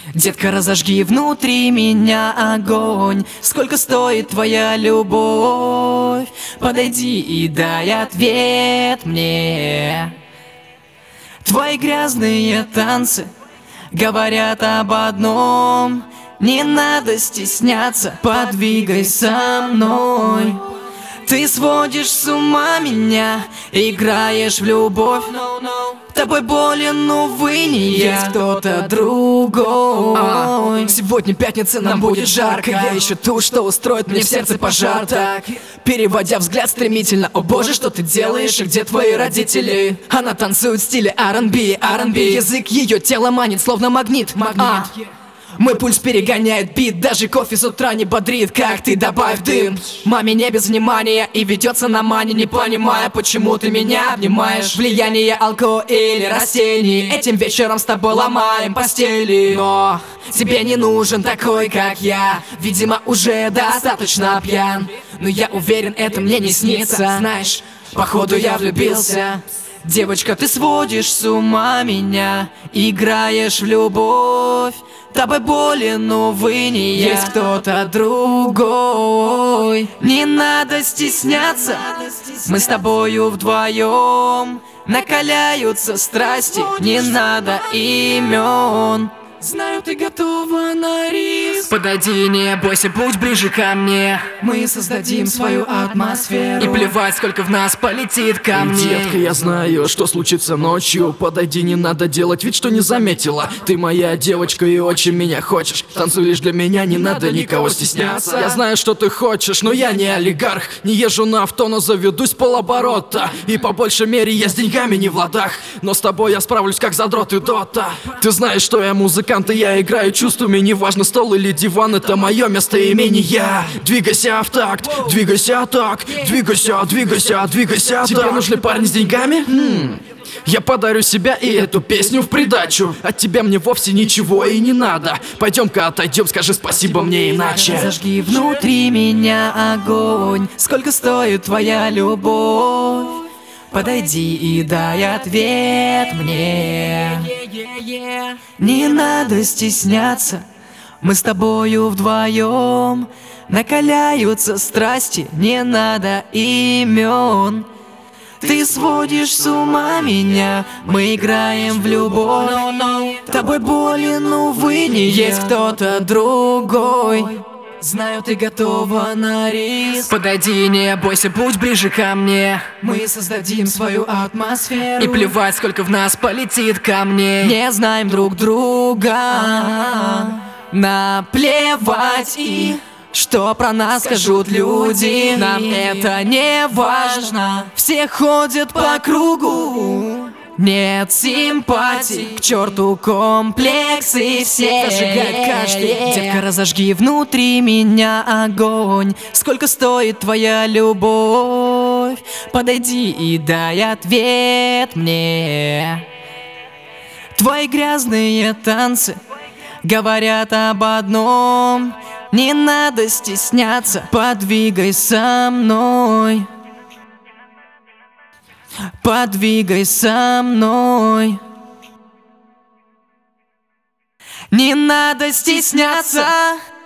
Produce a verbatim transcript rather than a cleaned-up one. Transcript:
Детка, разожги внутри меня огонь. Сколько стоит твоя любовь? Подойди и дай ответ мне. Твои грязные танцы говорят об одном: не надо стесняться, подвигай со мной. Ты сводишь с ума меня, играешь в любовь. Тобой болен, увы, не я. Есть кто-то другой. а, Сегодня пятница, нам будет жарко. Я ищу ту, что устроит мне в сердце пожар. Так, переводя взгляд стремительно: о боже, что ты делаешь и где твои родители? Она танцует в стиле ар энд би, ар энд би. Язык ее тела манит, словно магнит, магнит. А. Мой пульс перегоняет бит, даже кофе с утра не бодрит. Как ты, добавь дым. Маме не без внимания и ведется на мане, не понимая, почему ты меня обнимаешь. Влияние алкоголя или растений, этим вечером с тобой ломаем постели. Но тебе не нужен такой, как я, видимо, уже достаточно пьян. Но я уверен, это мне не снится. Знаешь, походу я влюбился. Девочка, ты сводишь с ума меня, играешь в любовь. Тобой болен, увы, не я. Есть кто-то другой. Не надо стесняться, мы с тобою вдвоем. Накаляются страсти, не надо имен. Знаю, ты готова на риск. Подойди, не бойся, будь ближе ко мне. Мы создадим свою атмосферу. И плевать, сколько в нас полетит камней. Детка, я знаю, что случится ночью. Подойди, не надо делать вид, что не заметила. Ты моя девочка и очень меня хочешь. Танцуй лишь для меня, не надо никого стесняться. Я знаю, что ты хочешь, но я не олигарх. Не езжу на авто, но заведусь полоборота. И по большей мере я с деньгами не в ладах. Но с тобой я справлюсь, как задрот и дота. Ты знаешь, что я музыкант, и я играю чувствами. Неважно, стол или диван, это мое место имения. Двигайся в такт, двигайся так, двигайся, двигайся, двигайся так. Тебе нужны парни с деньгами? Хм. Я подарю себя и эту песню в придачу. От тебя мне вовсе ничего и не надо. Пойдем-ка отойдем, скажи спасибо мне иначе. Зажги внутри меня огонь. Сколько стоит твоя любовь? Подойди и дай ответ мне. Не надо стесняться, мы с тобою вдвоем. Накаляются страсти, не надо имен. Ты сводишь с ума меня, мы играем в любовь. Тобой болен, увы, не я. Есть кто-то другой. Знаю, ты готова на риск. Подойди, не бойся, будь ближе ко мне. Мы создадим свою атмосферу. И плевать, сколько в нас полетит камней. Не знаем друг друга. Наплевать и что про нас скажут люди. Нам это не важно. Все ходят по кругу. Нет симпатий, к черту комплексы все. Зажигает каждый. Детка, разожги внутри меня огонь. Сколько стоит твоя любовь? Подойди и дай ответ мне. Твои грязные танцы говорят об одном: не надо стесняться, подвигай со мной. Подвигай со мной. Не надо стесняться.